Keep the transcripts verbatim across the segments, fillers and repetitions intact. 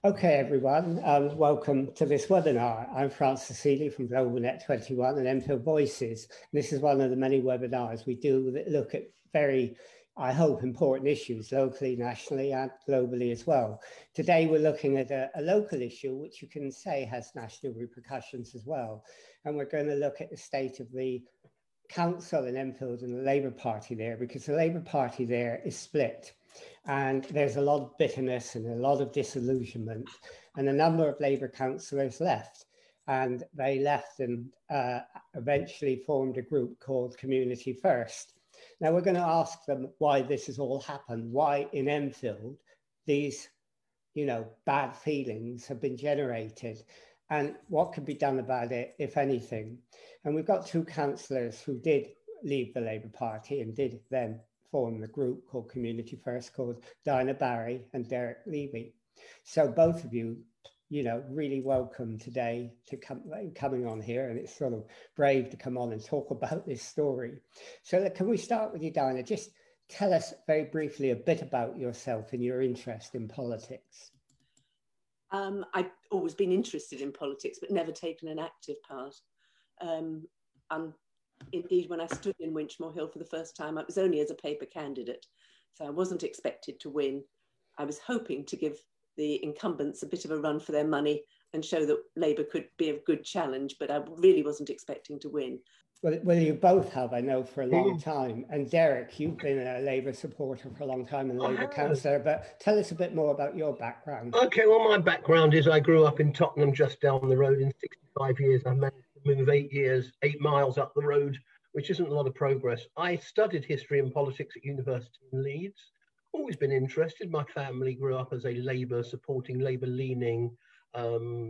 Okay, everyone, um, welcome to this webinar. I'm Francis Seeley from Global Net twenty-one and Enfield Voices. This is one of the many webinars we do that look at very, I hope, important issues locally, nationally, and globally as well. Today, we're looking at a, a local issue, which you can say has national repercussions as well. And we're going to look at the state of the council in Enfield and the Labour Party there, because the Labour Party there is split. And there's a lot of bitterness and a lot of disillusionment, and a number of Labour councillors left. And they left and uh, eventually formed a group called Community First. Now we're going to ask them why this has all happened, why in Enfield these, you know, bad feelings have been generated, and what can be done about it, if anything. And we've got two councillors who did leave the Labour Party and did then form the group called Community First, called Diana Barry and Derek Levy. So both of you, you know, really welcome today to come coming on here, and it's sort of brave to come on and talk about this story. So can we start with you, Diana? Just tell us very briefly a bit about yourself and your interest in politics. Um, I've always been interested in politics, but never taken an active part. Um, and indeed, when I stood in Winchmore Hill for the first time, I was only as a paper candidate. So I wasn't expected to win. I was hoping to give the incumbents a bit of a run for their money and show that Labour could be a good challenge, but I really wasn't expecting to win. Well, well, you both have, I know, for a long time. And Derek, you've been a Labour supporter for a long time and a Labour councillor, but tell us a bit more about your background. Okay, well, my background is I grew up in Tottenham, just down the road. In sixty-five years, I managed to move eight years, eight miles up the road, which isn't a lot of progress. I studied history and politics at university in Leeds. Always been interested. My family grew up as a Labour supporting, Labour leaning um,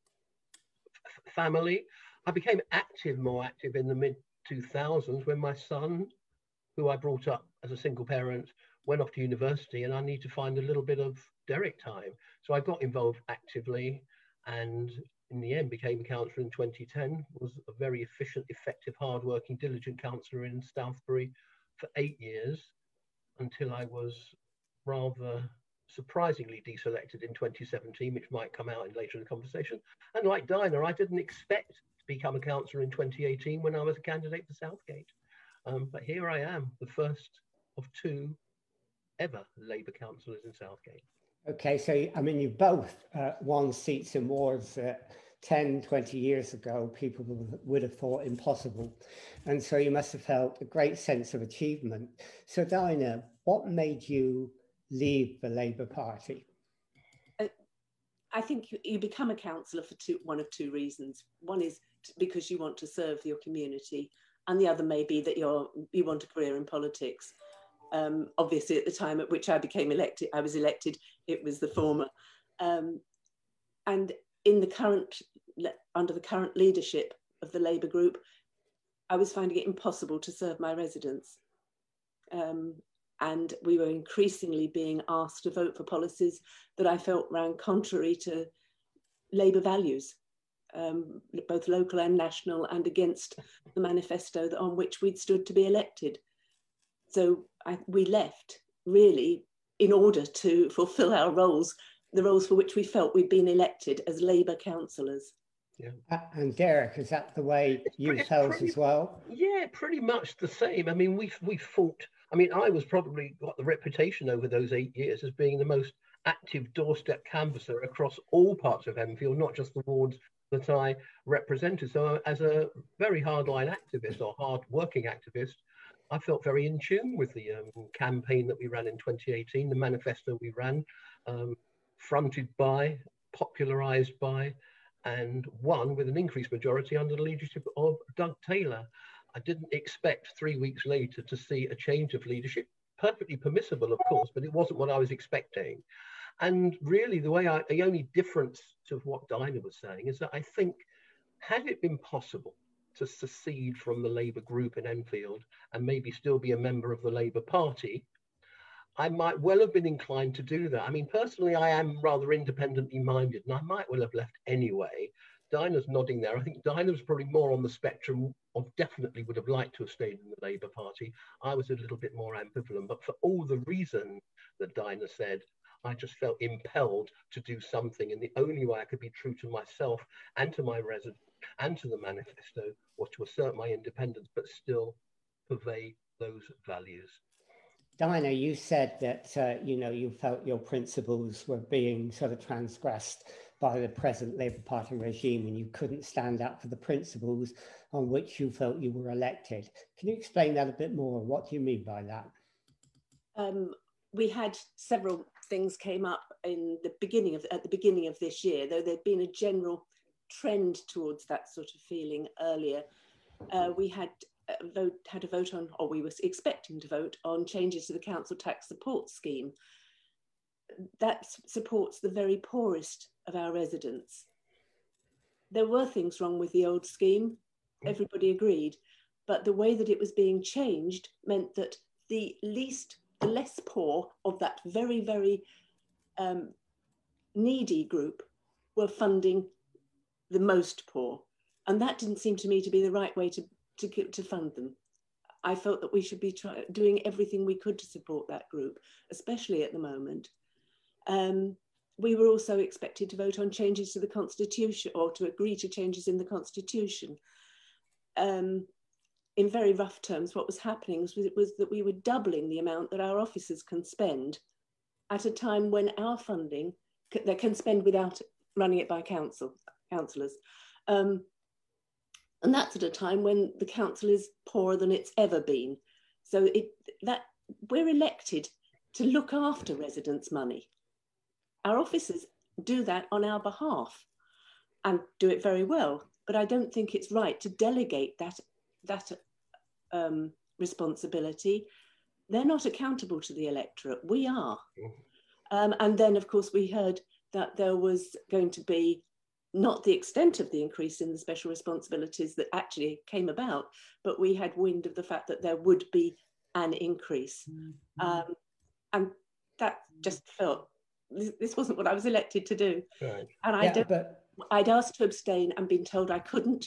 family. I became active, more active in the mid two thousands when my son, who I brought up as a single parent, went off to university, and I need to find a little bit of Derek time. So I got involved actively, and in the end became a councillor in twenty ten, was a very efficient, effective, hardworking, diligent councillor in Southbury for eight years until I was rather surprisingly deselected in twenty seventeen, which might come out in later in the conversation. And like Dinah, I didn't expect to become a councillor in twenty eighteen when I was a candidate for Southgate. Um, but here I am, the first of two ever Labour councillors in Southgate. Okay, so I mean, you both uh, won seats in wards that ten, twenty years ago people would have thought impossible. And so you must have felt a great sense of achievement. So Dinah, what made you leave the Labour Party? Uh, I think you, you become a councillor for two, one of two reasons. One is because you want to serve your community, and the other may be that you're, you want a career in politics. Um, obviously, at the time at which I became elected, I was elected, it was the former. Um, and in the current, under the current leadership of the Labour group, I was finding it impossible to serve my residents. Um, and we were increasingly being asked to vote for policies that I felt ran contrary to Labour values, um, both local and national, and against the manifesto that, on which we'd stood to be elected. So I, we left really in order to fulfil our roles, the roles for which we felt we'd been elected as Labour councillors. Yeah. Uh, and Derek, is that the way it's you pretty, felt pretty, as well? Yeah, pretty much the same. I mean, we we fought. I mean, I was probably got the reputation over those eight years as being the most active doorstep canvasser across all parts of Enfield, not just the wards that I represented. So as a very hardline activist or hard-working activist, I felt very in tune with the um, campaign that we ran in twenty eighteen, the manifesto we ran, um, fronted by, popularised by, and won with an increased majority under the leadership of Doug Taylor. I didn't expect three weeks later to see a change of leadership, perfectly permissible, of course, but it wasn't what I was expecting. And really the way I, the only difference to what Dinah was saying is that I think, had it been possible to secede from the Labour group in Enfield and maybe still be a member of the Labour Party, I might well have been inclined to do that. I mean, personally, I am rather independently minded, and I might well have left anyway. Dinah's nodding there. I think Dinah was probably more on the spectrum of definitely would have liked to have stayed in the Labour Party. I was a little bit more ambivalent, but for all the reasons that Dinah said, I just felt impelled to do something. And the only way I could be true to myself and to my residents and to the manifesto was to assert my independence, but still purvey those values. Dinah, you said that, uh, you know, you felt your principles were being sort of transgressed by the present Labour Party regime and you couldn't stand up for the principles on which you felt you were elected. Can you explain that a bit more? What do you mean by that? Um, we had several things came up in the beginning of, at the beginning of this year, though there'd been a general trend towards that sort of feeling earlier. Uh, we had a vote, had a vote on, or we were expecting to vote on changes to the council tax support scheme. That supports the very poorest of our residents. There were things wrong with the old scheme, everybody agreed, but the way that it was being changed meant that the least, the less poor of that very, very um, needy group were funding the most poor. And that didn't seem to me to be the right way to, to, to fund them. I felt that we should be try, doing everything we could to support that group, especially at the moment. Um, we were also expected to vote on changes to the Constitution, or to agree to changes in the Constitution. Um, in very rough terms, what was happening was, was that we were doubling the amount that our officers can spend at a time when our funding, they can spend without running it by council, councillors. Um, and that's at a time when the council is poorer than it's ever been. So it, that we're elected to look after residents' money. Our officers do that on our behalf and do it very well. But I don't think it's right to delegate that, that um, responsibility. They're not accountable to the electorate. We are. Um, and then, of course, we heard that there was going to be not the extent of the increase in the special responsibilities that actually came about, but we had wind of the fact that there would be an increase. Mm-hmm. um, and that just felt, this, this wasn't what I was elected to do. Right. And I yeah, don't, but... I'd asked to abstain and been told I couldn't.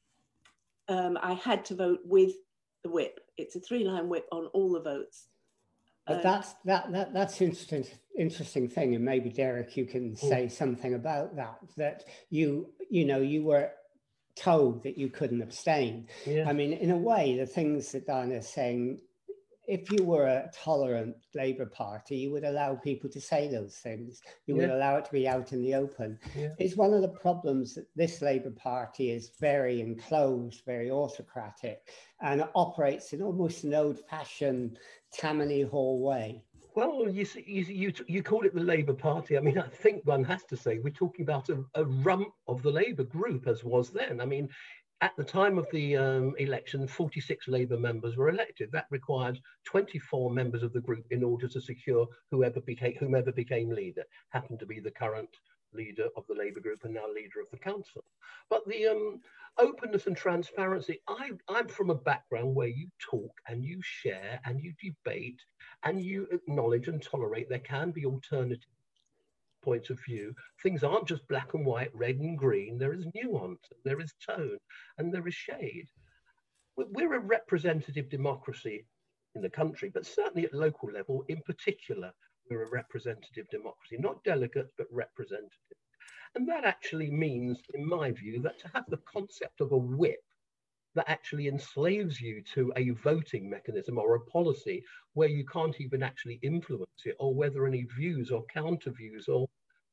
Um, I had to vote with the whip. It's a three-line whip on all the votes. But that's that, that that's interesting interesting thing, and maybe Derek, you can say something about that. That you you know you were told that you couldn't abstain. Yeah. I mean, in a way, the things that Dinah is saying, if you were a tolerant Labour Party, you would allow people to say those things. You yeah. would allow it to be out in the open. Yeah. It's one of the problems that this Labour Party is very enclosed, very autocratic, and operates in almost an old-fashioned Tammany Hall way. Well, you, you you you call it the Labour Party. I mean, I think one has to say we're talking about a, a rump of the Labour group, as was then. I mean, at the time of the um, election, forty-six Labour members were elected. That required twenty-four members of the group in order to secure whoever became whomever became leader. Happened to be the current leader of the Labour group and now leader of the council. But the um, openness and transparency, I, I'm from a background where you talk and you share and you debate and you acknowledge and tolerate there can be alternative points of view. Things aren't just black and white, red and green. There is nuance, there is tone, and there is shade. We're a representative democracy in the country, but certainly at local level in particular, we're a representative democracy, not delegates, but representative. And that actually means, in my view, that to have the concept of a whip that actually enslaves you to a voting mechanism or a policy where you can't even actually influence it, or whether any views or counter views or,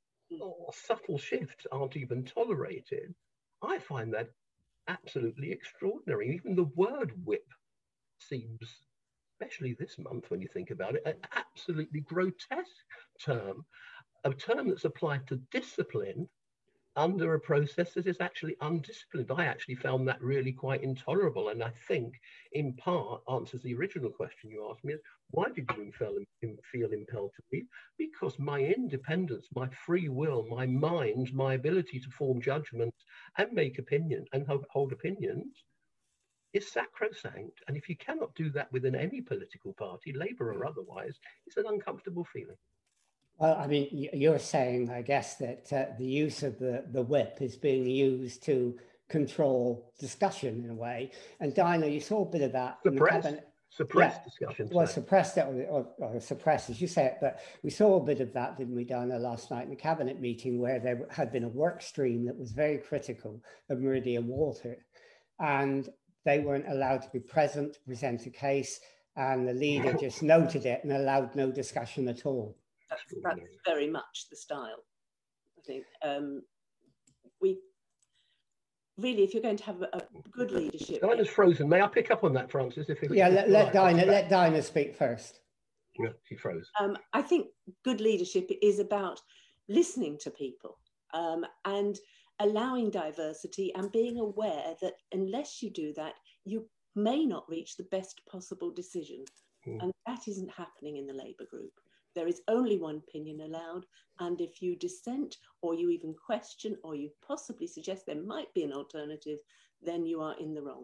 or subtle shifts aren't even tolerated, I find that absolutely extraordinary. Even the word whip seems, especially this month when you think about it, an absolutely grotesque term, a term that's applied to discipline under a process that is actually undisciplined. I actually found that really quite intolerable, and I think in part answers the original question you asked me, is why did you feel, feel impelled to leave? Because my independence, my free will, my mind, my ability to form judgments and make opinion and hold opinions is sacrosanct. And if you cannot do that within any political party, Labour or otherwise, it's an uncomfortable feeling. Well, I mean, you're saying, I guess, that uh, the use of the, the whip is being used to control discussion in a way. And Dinah, you saw a bit of that. Suppress. In the cabinet. suppressed yeah, discussion. Well, So. suppressed it, or, or, or suppressed, as you say it, but we saw a bit of that, didn't we, Diana, last night in the cabinet meeting, where there had been a work stream that was very critical of Meridian Water, and they weren't allowed to be present to present a case, and the leader just noted it and allowed no discussion at all. That's, that's very much the style, I think. Um, we really, if you're going to have a, a good leadership... Diana's frozen. May I pick up on that, Frances? If yeah, let, let, Diana, let Diana speak first. Yeah, she froze. Um, I think good leadership is about listening to people um, and allowing diversity and being aware that unless you do that, you may not reach the best possible decision. Mm. And that isn't happening in the Labour group. There is only one opinion allowed. And if you dissent or you even question or you possibly suggest there might be an alternative, then you are in the wrong.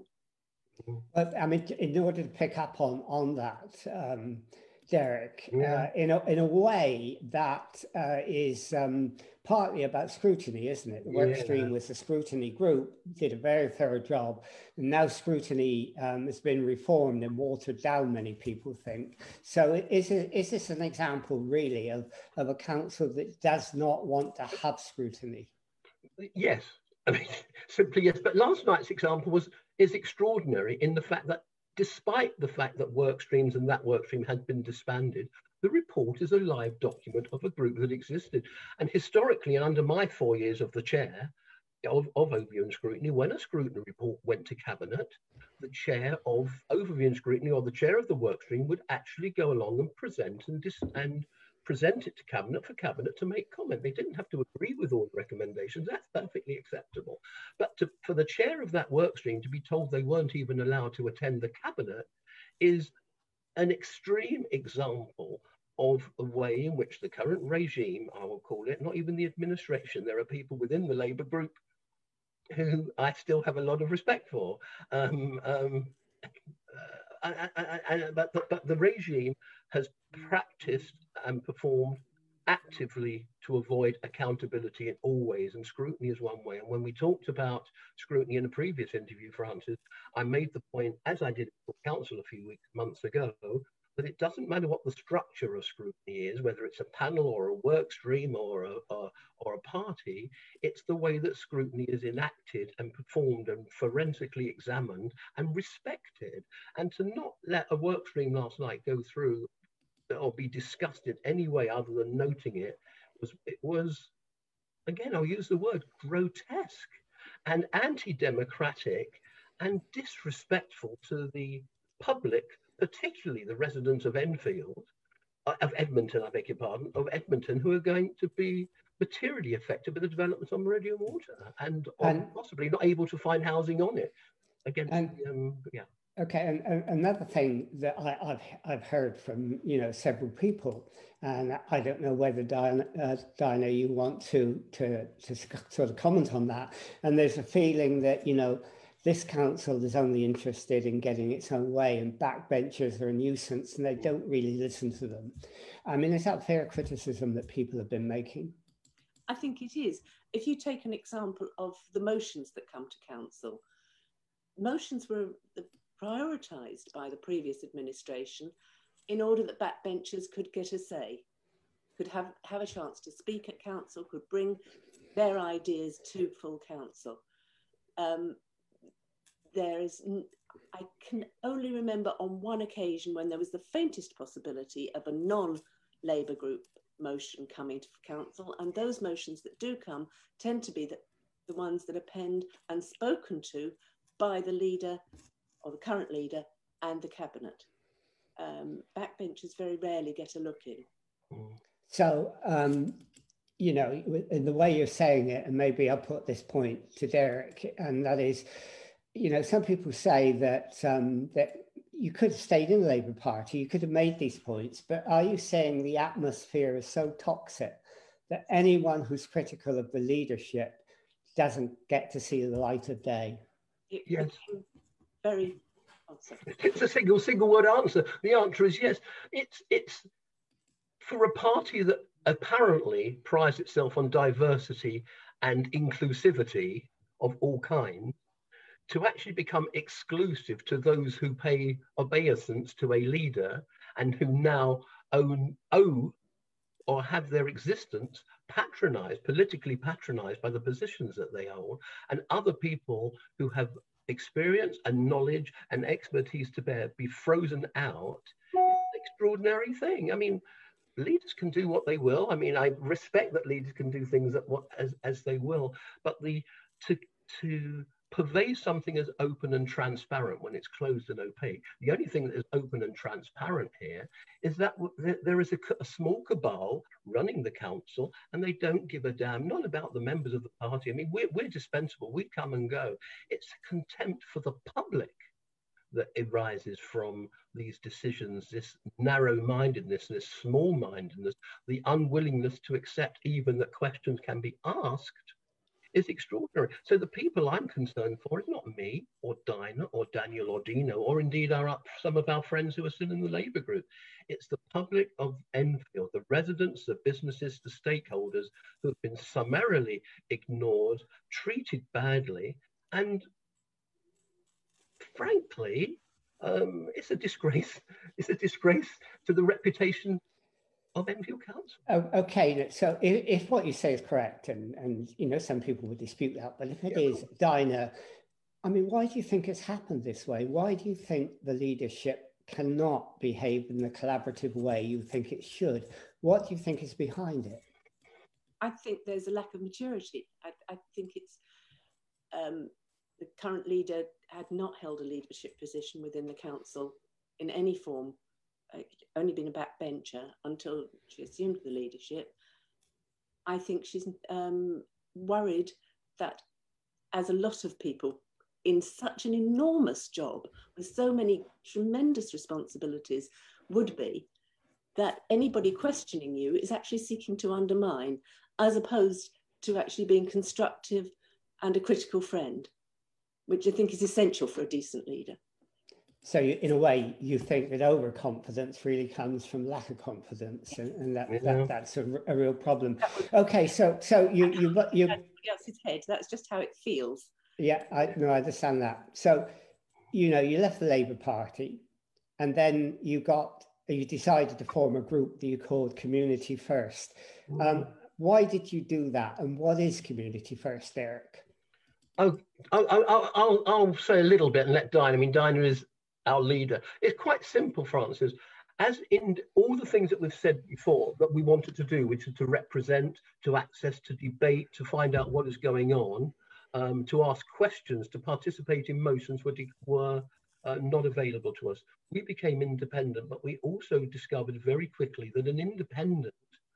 But I mean, in order to pick up on, on that, um, Derek, yeah. uh, in, a, in a way that uh, is um, partly about scrutiny, isn't it? The work yeah. stream with the scrutiny group did a very thorough job. And now scrutiny um, has been reformed and watered down, many people think. So is, it, is this an example really of, of a council that does not want to have scrutiny? Yes, I mean, simply yes. But last night's example was is extraordinary in the fact that despite the fact that work streams and that work stream had been disbanded, the report is a live document of a group that existed. And historically, and under my four years of the chair of, of Overview and Scrutiny, when a scrutiny report went to Cabinet, the chair of Overview and Scrutiny or the chair of the work stream would actually go along and present and, dis and present it to Cabinet for Cabinet to make comment. They didn't have to agree with all the recommendations. That's perfectly acceptable. But to, for the chair of that work stream to be told they weren't even allowed to attend the Cabinet is an extreme example of the way in which the current regime, I will call it, not even the administration, there are people within the Labour group who I still have a lot of respect for. Um, um, uh, I, I, I, but, the, but the regime has practiced and performed actively to avoid accountability in all ways, and scrutiny is one way. And when we talked about scrutiny in a previous interview, Francis, I made the point, as I did for council a few weeks, months ago, that it doesn't matter what the structure of scrutiny is, whether it's a panel or a work stream or a, or, or a party, it's the way that scrutiny is enacted and performed and forensically examined and respected. And to not let a work stream last night go through or be discussed in any way other than noting it was, it was, again, I'll use the word grotesque and anti-democratic and disrespectful to the public, particularly the residents of Enfield, uh, of Edmonton, I beg your pardon, of Edmonton, who are going to be materially affected by the developments on Meridian Water and, and possibly not able to find housing on it. Against, and, the, um, yeah. Okay, and, and another thing that I, I've I've heard from you know several people, and I don't know whether Diana, uh, Diana you want to to to sort of comment on that. And there's a feeling that you know this council is only interested in getting its own way, and backbenchers are a nuisance, and they don't really listen to them. I mean, is that fair criticism that people have been making? I think it is. If you take an example of the motions that come to council, motions were prioritised by the previous administration in order that backbenchers could get a say, could have, have a chance to speak at council, could bring their ideas to full council. Um, there is, I can only remember on one occasion when there was the faintest possibility of a non-Labour group motion coming to council, and those motions that do come tend to be the, the ones that are penned and spoken to by the leader or the current leader and the cabinet. Um, backbenchers very rarely get a look in. So, um, you know, in the way you're saying it, and maybe I'll put this point to Derek, and that is, you know, some people say that um, that you could have stayed in the Labour Party, you could have made these points, but are you saying the atmosphere is so toxic that anyone who's critical of the leadership doesn't get to see the light of day? It yes. Very. Oh, it's a single, single word answer. The answer is yes. It's it's for a party that apparently prides itself on diversity and inclusivity of all kinds. to actually become exclusive to those who pay obeisance to a leader and who now own, owe or have their existence patronized, politically patronized by the positions that they hold, and other people who have experience and knowledge and expertise to bear be frozen out, it's an extraordinary thing. I mean, leaders can do what they will. I mean, I respect that leaders can do things that what, as, as they will, but the to to purvey something as open and transparent when it's closed and opaque. The only thing that is open and transparent here is that there is a, a small cabal running the council, and they don't give a damn, not about the members of the party. I mean, we're, we're dispensable, we come and go. It's contempt for the public that arises from these decisions, this narrow-mindedness, this small-mindedness, the unwillingness to accept even that questions can be asked, is extraordinary. So the people I'm concerned for is not me or Dinah or Daniel or Dino, or indeed our, some of our friends who are still in the Labour group. It's the public of Enfield, the residents, the businesses, the stakeholders who have been summarily ignored, treated badly, and frankly, um, it's a disgrace. It's a disgrace to the reputation of Enfield Council. Oh, okay, so if, if what you say is correct, and, and you know, some people would dispute that, but if it yeah, is, Dinah, I mean, why do you think it's happened this way? Why do you think the leadership cannot behave in the collaborative way you think it should? What do you think is behind it? I think there's a lack of maturity. I, I think it's um, the current leader had not held a leadership position within the council in any form. Only been a backbencher until she assumed the leadership. I think she's um, worried that, as a lot of people in such an enormous job with so many tremendous responsibilities would be, that anybody questioning you is actually seeking to undermine, as opposed to actually being constructive and a critical friend, which I think is essential for a decent leader. So you, in a way, you think that overconfidence really comes from lack of confidence, and, and that, yeah. that that's a, a real problem. Okay, so so you you you else's head. That's just how it feels. Yeah, I no, I understand that. So, you know, you left the Labour Party, and then you got you decided to form a group that you called Community First. Um, why did you do that, and what is Community First, Eric? Oh, I'll, I'll, I'll, I'll say a little bit and let Dinah. I mean, Dinah is our leader. It's quite simple, Francis. As in all the things that we've said before that we wanted to do, which is to represent, to access, to debate, to find out what is going on, um, to ask questions, to participate in motions were, were uh, not available to us. We became independent, but we also discovered very quickly that an independent,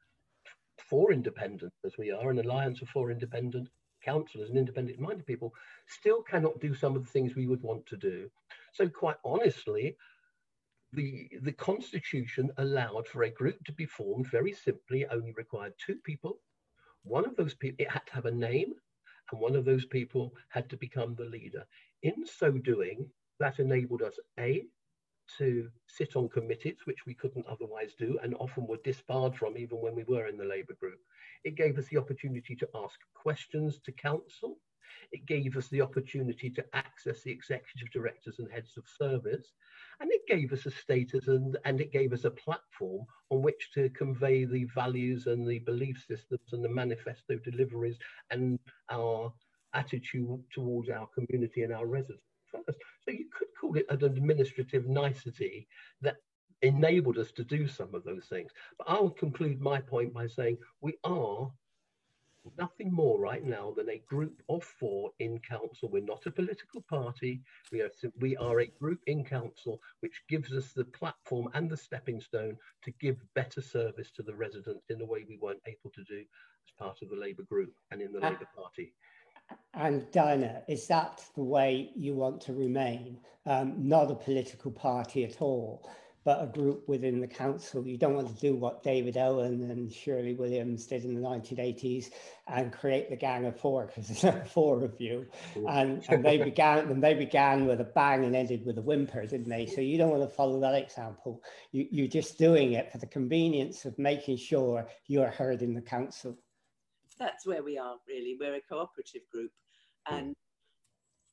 for independent as we are, an alliance of four independent councillors and independent-minded people, still cannot do some of the things we would want to do. So quite honestly, the, the Constitution allowed for a group to be formed very simply, only required two people. One of those people, it had to have a name, and one of those people had to become the leader. In so doing, that enabled us, A, to sit on committees, which we couldn't otherwise do, and often were disbarred from even when we were in the Labour group. It gave us the opportunity to ask questions to council. It gave us the opportunity to access the executive directors and heads of service. And it gave us a status and, and it gave us a platform on which to convey the values and the belief systems and the manifesto deliveries and our attitude towards our community and our residents first. So you could call it an administrative nicety that enabled us to do some of those things. But I'll conclude my point by saying we are nothing more right now than a group of four in council. We're not a political party. We are, we are a group in council, which gives us the platform and the stepping stone to give better service to the residents in a way we weren't able to do as part of the Labour group and in the uh, Labour Party. And Dinah, is that the way you want to remain? Um, not a political party at all, but a group within the council. You don't want to do what David Owen and Shirley Williams did in the nineteen eighties and create the Gang of Four, because there's four of you. And, and they began and they began with a bang and ended with a whimper, didn't they? So you don't want to follow that example. You, you're just doing it for the convenience of making sure you are heard in the council. That's where we are, really. We're a cooperative group. And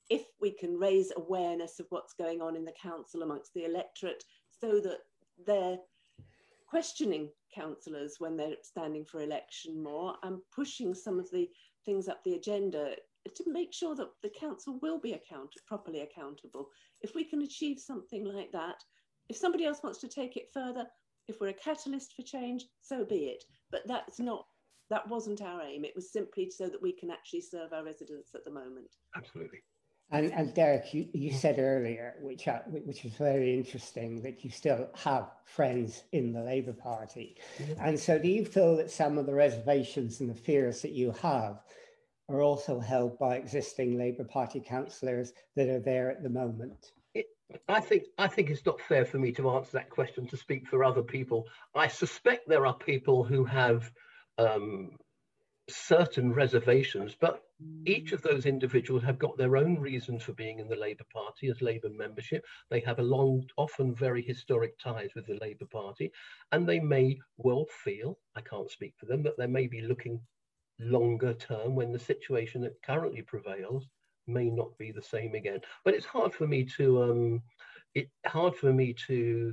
if we can raise awareness of what's going on in the council amongst the electorate, so that they're questioning councillors when they're standing for election more, and pushing some of the things up the agenda to make sure that the council will be account properly accountable. If we can achieve something like that, if somebody else wants to take it further, if we're a catalyst for change, so be it. But that's not, that wasn't our aim. It was simply so that we can actually serve our residents at the moment. Absolutely. And, and Derek, you, you said earlier, which I, which is very interesting, that you still have friends in the Labour Party. Yeah. And so do you feel that some of the reservations and the fears that you have are also held by existing Labour Party councillors that are there at the moment? It, I think I think it's not fair for me to answer that question, to speak for other people. I suspect there are people who have um, certain reservations, but each of those individuals have got their own reasons for being in the Labour Party as Labour membership. They have a long, often very historic ties with the Labour Party, and they may well feel, I can't speak for them, that they may be looking longer term when the situation that currently prevails may not be the same again. But it's hard for me to um, it's hard for me to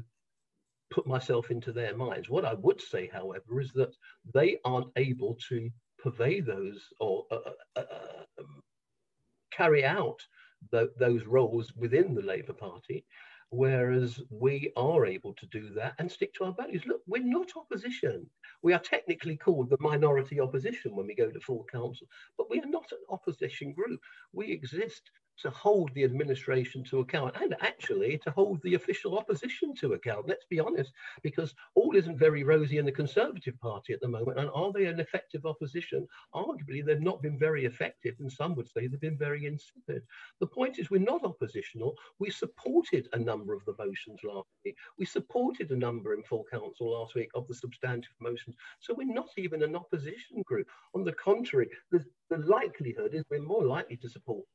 put myself into their minds. What I would say, however, is that they aren't able to purvey those or uh, uh, uh, um, carry out the, those roles within the Labour Party, whereas we are able to do that and stick to our values. Look, we're not opposition. We are technically called the minority opposition when we go to full council, but we are not an opposition group. We exist to hold the administration to account, and actually to hold the official opposition to account. Let's be honest, because all isn't very rosy in the Conservative Party at the moment. And are they an effective opposition? Arguably, they've not been very effective, and some would say they've been very insipid. The point is, we're not oppositional. We supported a number of the motions last week. We supported a number in full council last week of the substantive motions. So we're not even an opposition group. On the contrary, the, the likelihood is we're more likely to support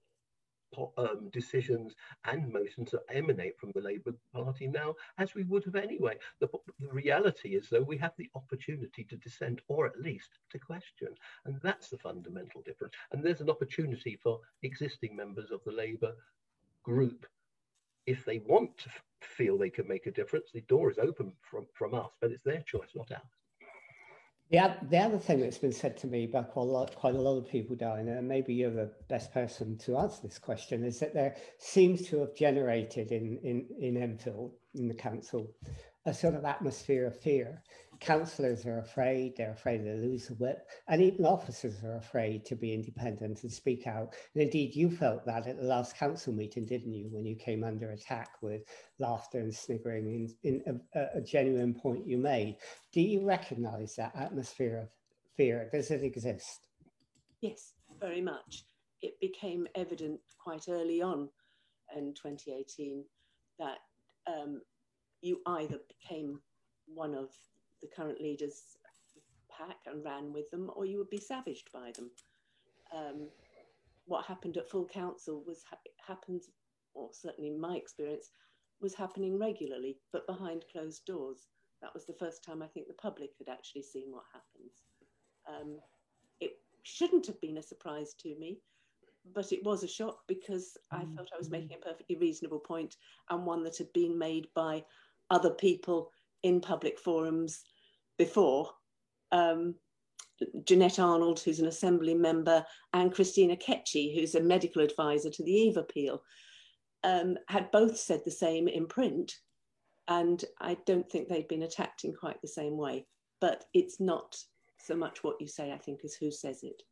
Um, decisions and motions that emanate from the Labour Party now, as we would have anyway. The, the reality is, though, we have the opportunity to dissent, or at least to question, and that's the fundamental difference. And there's an opportunity for existing members of the Labour group, if they want to feel they can make a difference. The door is open from, from us, but it's their choice, not ours. Yeah, the other thing that's been said to me by quite a lot, quite a lot of people, Diana, and maybe you're the best person to answer this question, is that there seems to have generated in, in, in Enfield, in the council, a sort of atmosphere of fear. Councillors are afraid, they're afraid to lose the whip, and even officers are afraid to be independent and speak out. And indeed, you felt that at the last council meeting, didn't you, when you came under attack with laughter and sniggering in, in a, a genuine point you made. Do you recognise that atmosphere of fear? Does it exist? Yes, very much. It became evident quite early on in twenty eighteen that um, you either became one of the current leaders' pack and ran with them, or you would be savaged by them. Um, what happened at full council was ha happened, or certainly in my experience, was happening regularly, but behind closed doors. That was the first time I think the public had actually seen what happens. Um, it shouldn't have been a surprise to me, but it was a shock, because I felt I was making a perfectly reasonable point, and one that had been made by other people in public forums before. Um, Jeanette Arnold, who's an Assembly member, and Christina Ketchy, who's a medical advisor to the Eve appeal, um, had both said the same in print, and I don't think they'd been attacked in quite the same way. But it's not so much what you say, I think, as who says it.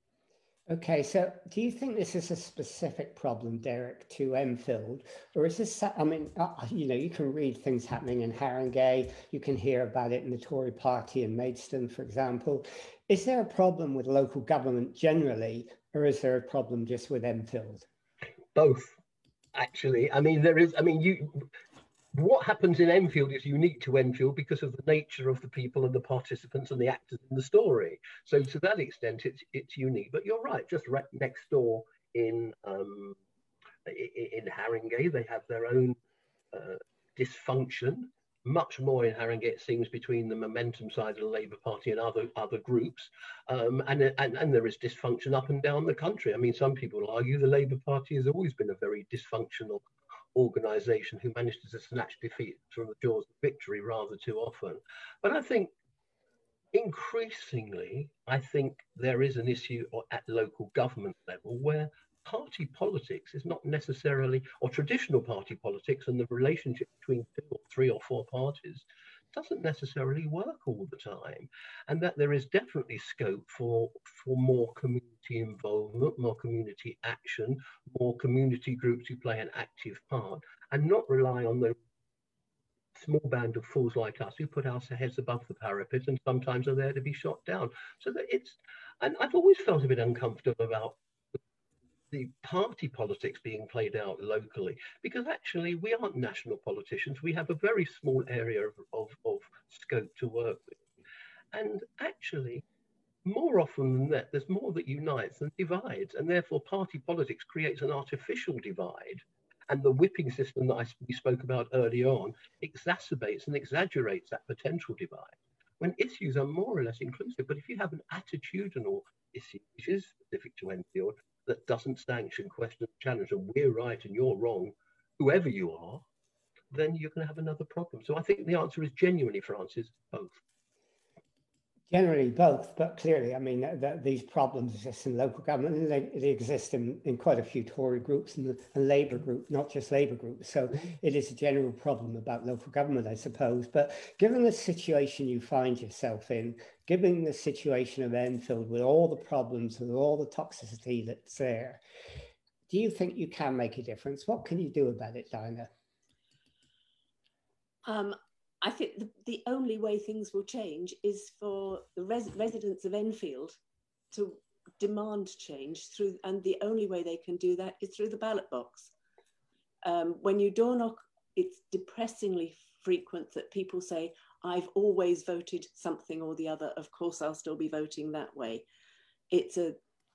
Okay, so do you think this is a specific problem, Derek, to Enfield, or is this, I mean, uh, you know, you can read things happening in Haringey, you can hear about it in the Tory party in Maidstone, for example. Is there a problem with local government generally, or is there a problem just with Enfield? Both, actually. I mean, there is, I mean, you... what happens in Enfield is unique to Enfield because of the nature of the people and the participants and the actors in the story. So to that extent, it's it's unique. But you're right, just right next door in um, in Haringey, they have their own uh, dysfunction much more in Harringay, it seems, between the Momentum side of the Labour Party and other other groups, um, and, and and there is dysfunction up and down the country. I mean, some people argue the Labour Party has always been a very dysfunctional organisation who managed to snatch defeat from the jaws of victory rather too often. But I think increasingly, I think there is an issue at local government level where party politics is not necessarily, or traditional party politics and the relationship between two or three or four parties doesn't necessarily work all the time, and that there is definitely scope for for more community involvement, more community action, more community groups who play an active part, and not rely on the small band of fools like us who put our heads above the parapet and sometimes are there to be shot down. So that it's, and I've always felt a bit uncomfortable about the party politics being played out locally, because actually we aren't national politicians. We have a very small area of, of, of scope to work with. And actually, more often than that, there's more that unites than divides. And therefore, party politics creates an artificial divide. And the whipping system that I, we spoke about earlier on exacerbates and exaggerates that potential divide, when issues are more or less inclusive. But if you have an attitudinal issue, which is specific to Enfield, that doesn't sanction, question, challenge, and we're right and you're wrong, whoever you are, then you're going to have another problem. So I think the answer is genuinely, Francis, both. Generally both, but clearly, I mean, that these problems exist in local government, and they, they exist in, in quite a few Tory groups and, and Labour groups, not just Labour groups. So it is a general problem about local government, I suppose. But given the situation you find yourself in, given the situation of Enfield with all the problems, with all the toxicity that's there, do you think you can make a difference? What can you do about it, Dinah? Um, I think the, the only way things will change is for the res residents of Enfield to demand change through, and the only way they can do that is through the ballot box. Um, when you door knock, it's depressingly frequent that people say, I've always voted something or the other, of course I'll still be voting that way. It's a,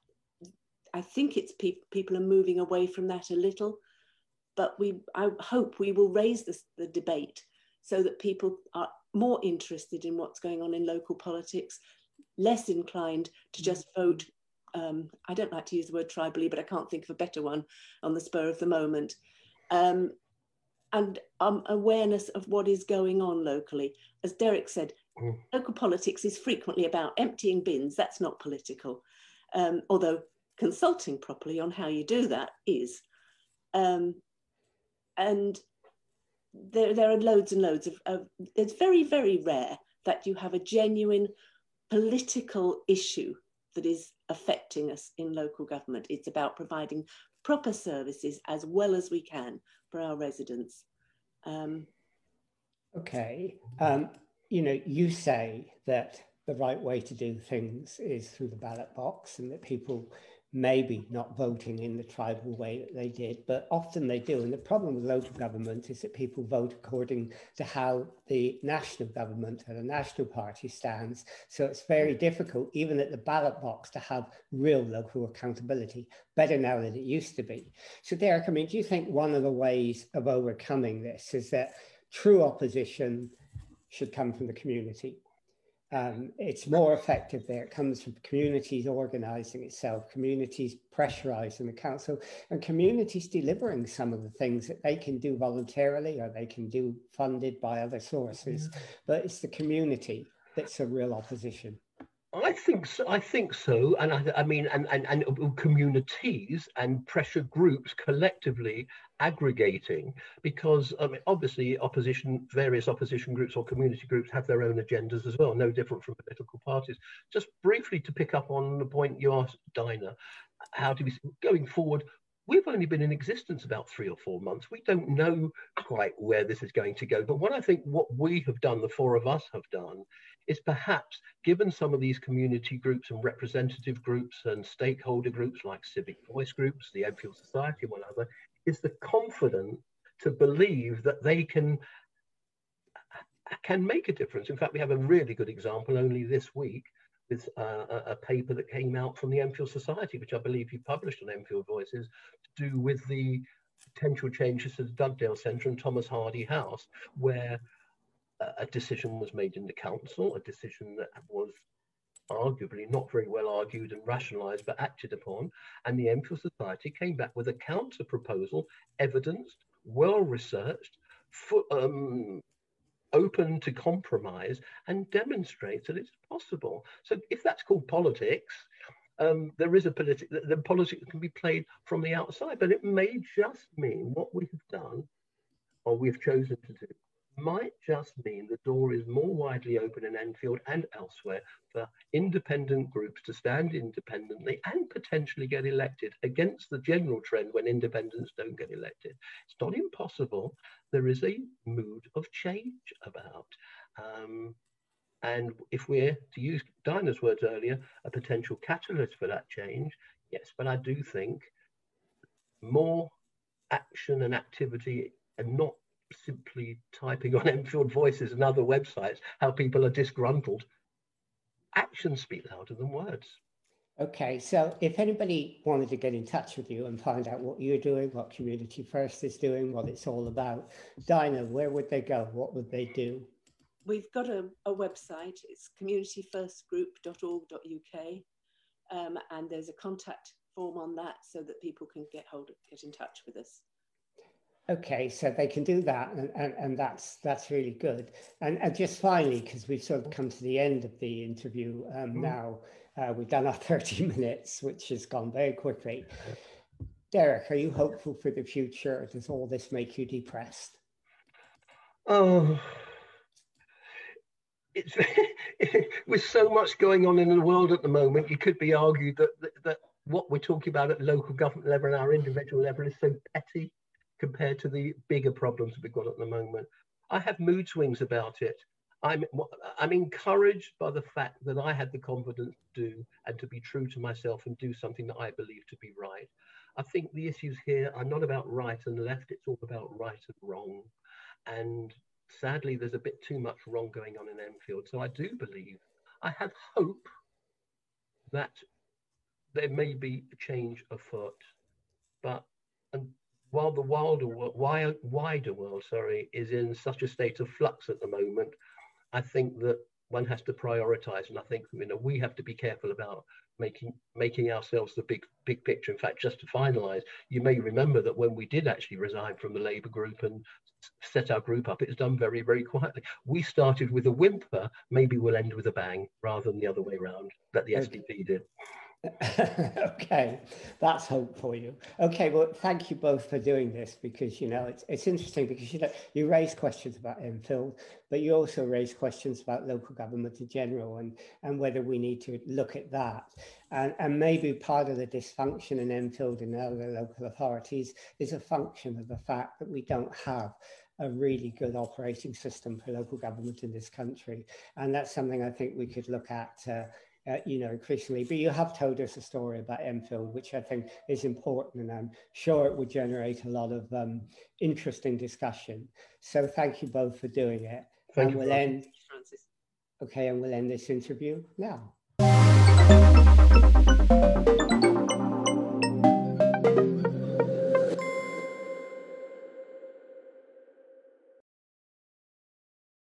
I think it's pe people are moving away from that a little, but we, I hope we will raise this, the debate so that people are more interested in what's going on in local politics, less inclined to just vote. Um, I don't like to use the word tribally, but I can't think of a better one on the spur of the moment. Um, and um, awareness of what is going on locally. As Derek said, mm. local politics is frequently about emptying bins. That's not political, um, although consulting properly on how you do that is. Um, and There, there are loads and loads of, of, it's very, very rare that you have a genuine political issue that is affecting us in local government. It's about providing proper services as well as we can for our residents. Um, okay, um, you know, you say that the right way to do things is through the ballot box, and that people maybe not voting in the tribal way that they did, but often they do. And the problem with local government is that people vote according to how the national government and the national party stands. So it's very difficult, even at the ballot box, to have real local accountability, better now than it used to be. So Derek, I mean, do you think one of the ways of overcoming this is that true opposition should come from the community? Um, it's more effective there. It comes from communities organising itself, communities pressurising the council, and communities delivering some of the things that they can do voluntarily or they can do funded by other sources. But it's the community that's a real opposition. I think so. I think so, and I, I mean, and, and and communities and pressure groups collectively aggregating, because I mean, obviously, opposition, various opposition groups or community groups have their own agendas as well, no different from political parties. Just briefly to pick up on the point you asked, Dinah, how do we going forward? We've only been in existence about three or four months. We don't know quite where this is going to go. But what I think what we have done, the four of us have done, is perhaps given some of these community groups and representative groups and stakeholder groups like civic voice groups, the Enfield Society and one other, is the confidence to believe that they can, can make a difference. In fact, we have a really good example only this week with uh, a, a paper that came out from the Enfield Society, which I believe you published on Enfield Voices, to do with the potential changes to the Dugdale Centre and Thomas Hardy House, where a decision was made in the council, a decision that was arguably not very well argued and rationalised, but acted upon. And the Enfield Society came back with a counter proposal, evidenced, well researched, um, open to compromise, and demonstrates that it's possible. So if that's called politics, um, there is a politics, the politics can be played from the outside, but it may just mean what we have done, or we've chosen to do, might just mean the door is more widely open in Enfield and elsewhere for independent groups to stand independently and potentially get elected against the general trend when independents don't get elected. It's not impossible. There is a mood of change about. Um, and if we're, to use Dinah's words earlier, a potential catalyst for that change, yes, but I do think more action and activity, and not simply typing on Enfield Voices and other websites how people are disgruntled. Actions speak louder than words. Okay, so if anybody wanted to get in touch with you and find out what you're doing, what Community First is doing, what it's all about, Dinah, where would they go? What would they do? We've got a, a website. It's community first group dot org dot U K, um, and there's a contact form on that so that people can get hold of, get in touch with us. Okay, so they can do that, and, and, and that's that's really good. And, and just finally, because we've sort of come to the end of the interview um, mm-hmm. now, uh, we've done our thirty minutes, which has gone very quickly. Derek, are you hopeful for the future, or does all this make you depressed? Oh, it's with so much going on in the world at the moment, you could be argued that, that, that what we're talking about at local government level and our individual level is so petty compared to the bigger problems we've got at the moment. I have mood swings about it. I'm, I'm encouraged by the fact that I had the confidence to do and to be true to myself and do something that I believe to be right. I think the issues here are not about right and left, it's all about right and wrong. And sadly, there's a bit too much wrong going on in Enfield. So I do believe, I have hope that there may be a change afoot. But and while the wilder, wider, wider world sorry, is in such a state of flux at the moment, I think that one has to prioritize. And I think, you know, we have to be careful about making making ourselves the big big picture. In fact, just to finalize, you may remember that when we did actually resign from the Labour group and set our group up, it was done very, very quietly. We started with a whimper, maybe we'll end with a bang, rather than the other way around that the S D P did. Okay, that's hope for you. Okay, well, thank you both for doing this, because, you know, it's, it's interesting because, you know, you raise questions about Enfield, but you also raise questions about local government in general, and, and whether we need to look at that. And, and maybe part of the dysfunction in Enfield and other local authorities is a function of the fact that we don't have a really good operating system for local government in this country. And that's something I think we could look at uh, Uh, you know, increasingly. But you have told us a story about Enfield, which I think is important, and I'm sure it would generate a lot of um, interesting discussion. So thank you both for doing it. Thank and you, we'll Francis. end. Okay, and we'll end this interview now.